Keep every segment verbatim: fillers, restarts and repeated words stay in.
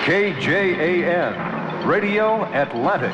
K J A N, Radio Atlantic.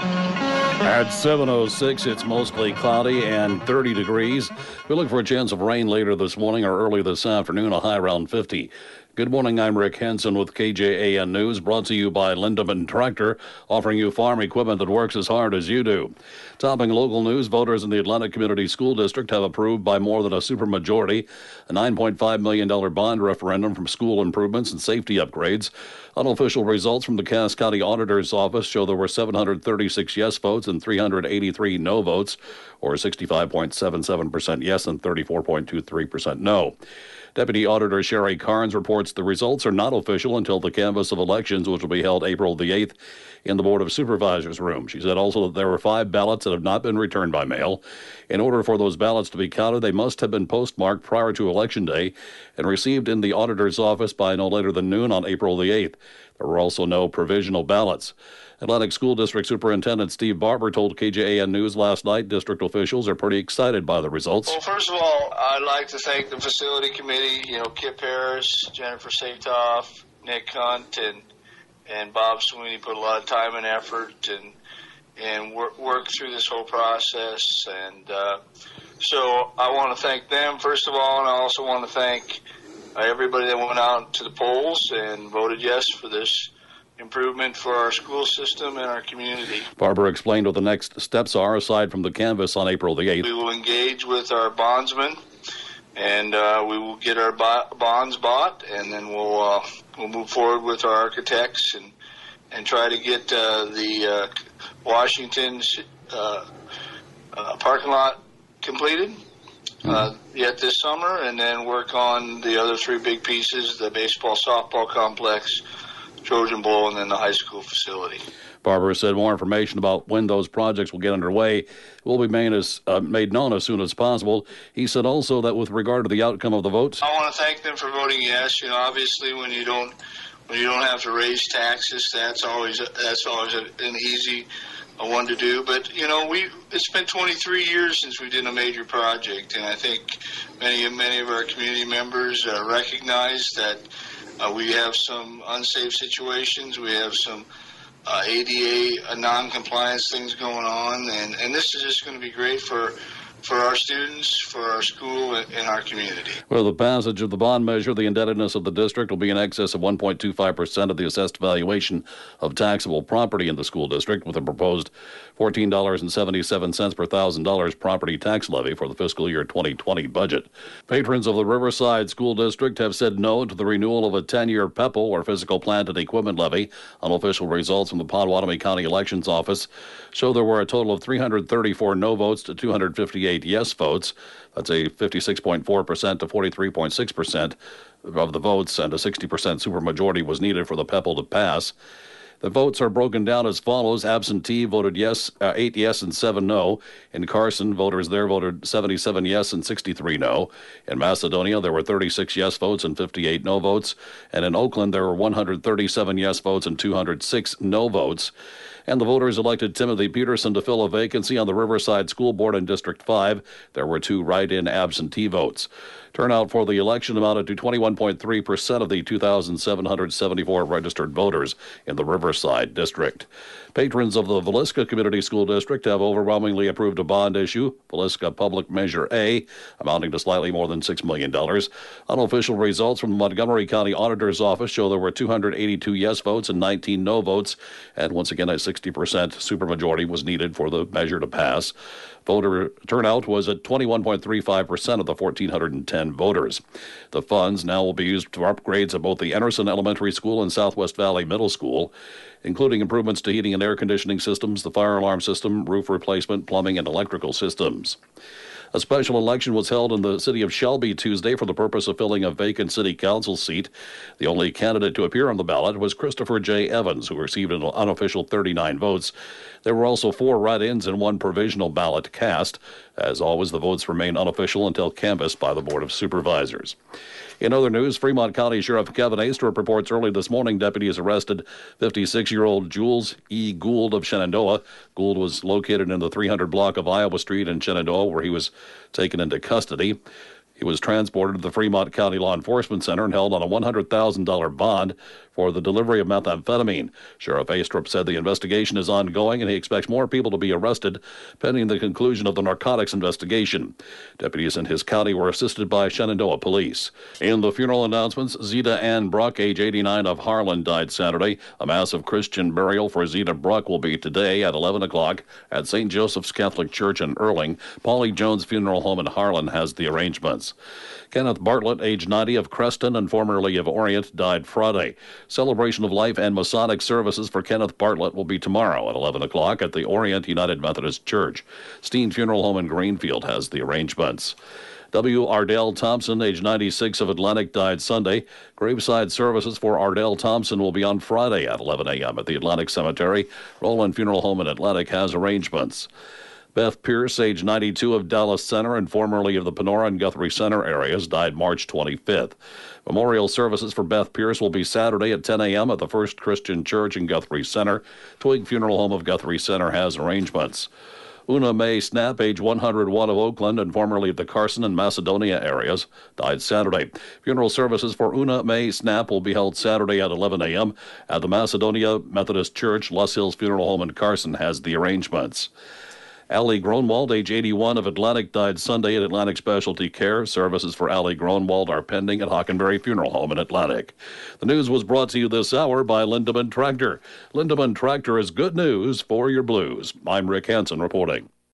At seven oh six, it's mostly cloudy and thirty degrees. We look for a chance of rain later this morning or early this afternoon, a high around fifty. Good morning, I'm Rick Henson with K J A N News, brought to you by Lindemann Tractor, offering you farm equipment that works as hard as you do. Topping local news, voters in the Atlantic Community School District have approved by more than a supermajority a nine point five million dollars bond referendum from school improvements and safety upgrades. Unofficial results from the Cass County Auditor's Office show there were seven hundred thirty-six yes votes and three hundred eighty-three no votes, or sixty-five point seven seven percent yes and thirty-four point two three percent no. Deputy Auditor Sherry Carnes reports the results are not official until the canvass of elections, which will be held April the eighth in the Board of Supervisors room. She said also that there were five ballots that have not been returned by mail. In order for those ballots to be counted, they must have been postmarked prior to Election Day and received in the auditor's office by no later than noon on April the eighth. There were also no provisional ballots. Atlantic School District Superintendent Steve Barber told K J A N News last night district officials are pretty excited by the results. Well, first of all, I'd like to thank the facility committee, you know, Kip Harris, Jennifer Satoff, Nick Hunt, and and Bob Sweeney put a lot of time and effort and and work, work through this whole process. And uh, so I want to thank them, first of all, and I also want to thank uh, everybody that went out to the polls and voted yes for this improvement for our school system and our community. Barber explained what the next steps are aside from the canvass on April the eighth. We will engage with our bondsmen, and uh, we will get our bo- bonds bought, and then we'll uh, we'll move forward with our architects and and try to get uh, the uh, Washington's uh, uh, parking lot completed mm-hmm. uh, yet this summer, and then work on the other three big pieces: the baseball, softball complex, Trojan Bowl, and then the high school facility. Barber said more information about when those projects will get underway will be made, as, uh, made known as soon as possible. He said also that with regard to the outcome of the votes, I want to thank them for voting yes. You know, obviously, when you don't when you don't have to raise taxes, that's always that's always an easy one to do. But you know, we it's been twenty-three years since we did a major project, and I think many many of our community members uh, recognize that. Uh, we have some unsafe situations. We have some uh, A D A uh, non-compliance things going on, and, and this is just going to be great for for our students, for our school, and, and our community. Well, the passage of the bond measure, the indebtedness of the district will be in excess of one point two five percent of the assessed valuation of taxable property in the school district, with a proposed fourteen dollars and seventy-seven cents per thousand dollars property tax levy for the fiscal year twenty twenty budget. Patrons of the Riverside School District have said no to the renewal of a ten-year P E P L, or physical plant and equipment levy. Unofficial results from the Pottawatomie County Elections Office show there were a total of three hundred thirty-four no votes to two hundred fifty-eight yes votes. That's a fifty-six point four percent to forty-three point six percent of the votes, and a sixty percent supermajority was needed for the P E P L to pass. The votes are broken down as follows. Absentee voted yes, uh, eight yes and seven no. In Carson, voters there voted seventy-seven yes and sixty-three no. In Macedonia, there were thirty-six yes votes and fifty-eight no votes. And in Oakland, there were one hundred thirty-seven yes votes and two hundred six no votes. And the voters elected Timothy Peterson to fill a vacancy on the Riverside School Board in District five. There were two write-in absentee votes. Turnout for the election amounted to twenty-one point three percent of the two thousand seven hundred seventy-four registered voters in the Riverside District. Patrons of the Villisca Community School District have overwhelmingly approved a bond issue, Villisca Public Measure A, amounting to slightly more than six million dollars. Unofficial results from the Montgomery County Auditor's Office show there were two hundred eighty-two yes votes and nineteen no votes, and once again a sixty percent supermajority was needed for the measure to pass. Voter turnout was at twenty-one point three five percent of the one thousand four hundred ten voters. The funds now will be used for upgrades at both the Emerson Elementary School and Southwest Valley Middle School, including improvements to heating and air conditioning systems, the fire alarm system, roof replacement, plumbing, and electrical systems. A special election was held in the city of Shelby Tuesday for the purpose of filling a vacant city council seat. The only candidate to appear on the ballot was Christopher J. Evans, who received an unofficial thirty-nine votes. There were also four write-ins and one provisional ballot cast. As always, the votes remain unofficial until canvassed by the Board of Supervisors. In other news, Fremont County Sheriff Kevin Astrup reports early this morning deputies arrested fifty-six-year-old Jules E. Gould of Shenandoah. Gould was located in the three hundred block of Iowa Street in Shenandoah, where he was taken into custody. He was transported to the Fremont County Law Enforcement Center and held on a one hundred thousand dollars bond for the delivery of methamphetamine. Sheriff Astrup said the investigation is ongoing and he expects more people to be arrested pending the conclusion of the narcotics investigation. Deputies in his county were assisted by Shenandoah Police. In the funeral announcements, Zeta Ann Bruck, age eighty-nine, of Harlan, died Saturday. A mass of Christian burial for Zeta Bruck will be today at eleven o'clock at Saint Joseph's Catholic Church in Erling. Paulie Jones Funeral Home in Harlan has the arrangements. Kenneth Bartlett, age ninety, of Creston and formerly of Orient, died Friday. Celebration of Life and Masonic services for Kenneth Bartlett will be tomorrow at eleven o'clock at the Orient United Methodist Church. Steen Funeral Home in Greenfield has the arrangements. W. Ardell Thompson, age ninety-six, of Atlantic, died Sunday. Graveside services for Ardell Thompson will be on Friday at eleven a.m. at the Atlantic Cemetery. Roland Funeral Home in Atlantic has arrangements. Beth Pierce, age ninety-two, of Dallas Center and formerly of the Panora and Guthrie Center areas, died March twenty-fifth. Memorial services for Beth Pierce will be Saturday at ten a.m. at the First Christian Church in Guthrie Center. Twig Funeral Home of Guthrie Center has arrangements. Una Mae Snap, age one hundred one, of Oakland and formerly of the Carson and Macedonia areas, died Saturday. Funeral services for Una Mae Snap will be held Saturday at eleven a.m. at the Macedonia Methodist Church. Los Hills Funeral Home in Carson has the arrangements. Allie Gronwald, age eighty-one, of Atlantic, died Sunday at Atlantic Specialty Care. Services for Allie Gronwald are pending at Hockenberry Funeral Home in Atlantic. The news was brought to you this hour by Lindemann Tractor. Lindemann Tractor is good news for your blues. I'm Rick Hansen reporting.